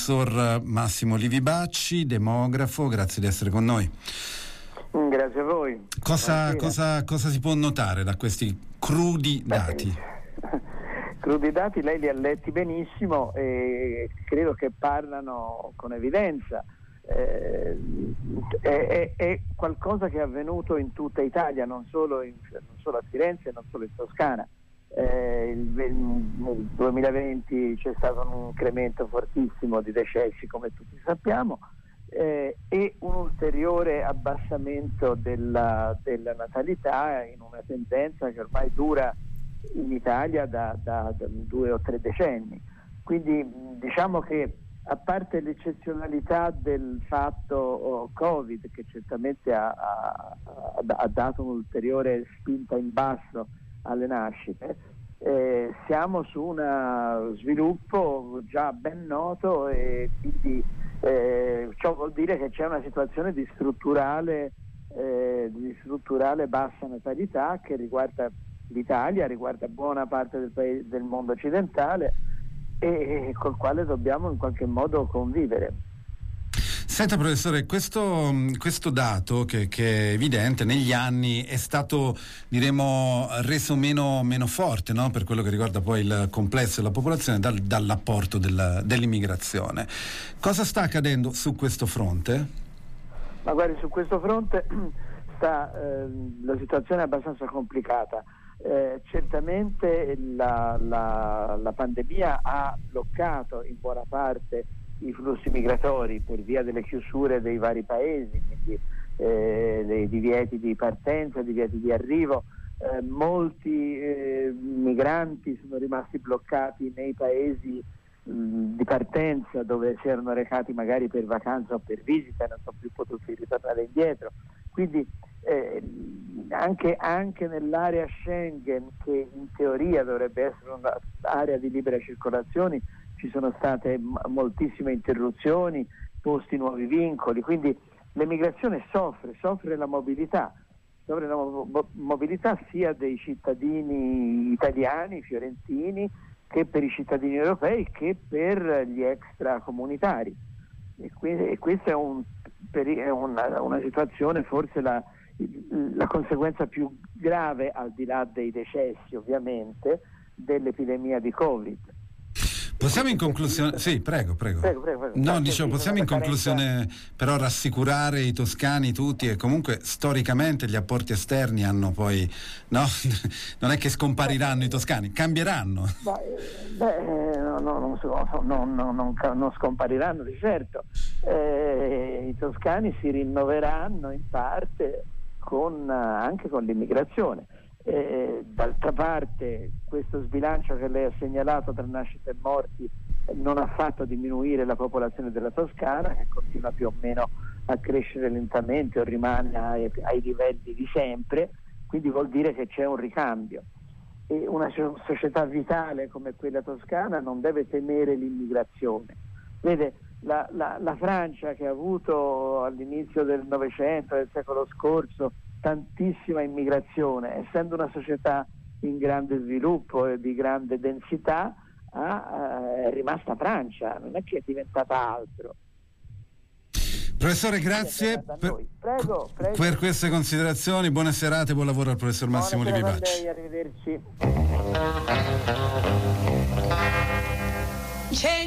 professor Massimo Livi Bacci, demografo, grazie di essere con noi. Grazie a voi. Cosa si può notare da questi crudi dati? Crudi dati lei li ha letti benissimo e credo che parlano con evidenza. È qualcosa che è avvenuto in tutta Italia, non solo a Firenze, non solo in Toscana. Nel 2020 c'è stato un incremento fortissimo di decessi, come tutti sappiamo, e un ulteriore abbassamento della natalità in una tendenza che ormai dura in Italia da 2 o 3 decenni. Quindi diciamo che, a parte l'eccezionalità del fatto Covid, che certamente ha dato un'ulteriore spinta in basso alle nascite, siamo su uno sviluppo già ben noto, e quindi ciò vuol dire che c'è una situazione di strutturale bassa natalità che riguarda l'Italia, riguarda buona parte del mondo occidentale, e col quale dobbiamo in qualche modo convivere. Senta professore, questo dato che è evidente negli anni è stato, diremo, reso meno forte, no? Per quello che riguarda poi il complesso della popolazione dall'apporto dell'immigrazione. Cosa sta accadendo su questo fronte? Ma guardi, su questo fronte la situazione è abbastanza complicata. Certamente la pandemia ha bloccato in buona parte i flussi migratori per via delle chiusure dei vari paesi, quindi dei divieti di partenza, divieti di arrivo. Molti migranti sono rimasti bloccati nei paesi di partenza, dove si erano recati magari per vacanza o per visita e non sono più potuti ritornare indietro. Quindi anche nell'area Schengen, che in teoria dovrebbe essere un'area di libera circolazione, ci sono state moltissime interruzioni, posti nuovi vincoli, quindi l'emigrazione soffre la mobilità sia dei cittadini italiani, fiorentini, che per i cittadini europei, che per gli extracomunitari. E questa è una situazione, forse la conseguenza più grave, al di là dei decessi ovviamente, dell'epidemia di Covid. Possiamo in conclusione, sì, prego. No, dicevo, possiamo in conclusione però rassicurare i toscani tutti, e comunque storicamente gli apporti esterni hanno poi, no? Non è che scompariranno i toscani, cambieranno. Non scompariranno di certo. I toscani si rinnoveranno in parte anche con l'immigrazione. D'altra parte, questo sbilancio che lei ha segnalato tra nascite e morti non ha fatto diminuire la popolazione della Toscana, che continua più o meno a crescere lentamente o rimane ai livelli di sempre, quindi vuol dire che c'è un ricambio, e una società vitale come quella toscana non deve temere l'immigrazione. Vede, la Francia, che ha avuto all'inizio del Novecento, del secolo scorso, tantissima immigrazione, essendo una società in grande sviluppo e di grande densità, è rimasta Francia, non è che è diventata altro. Professore, grazie prego. Per queste considerazioni. Buone serate, buon lavoro al professor Massimo Livi Bacci. Arrivederci.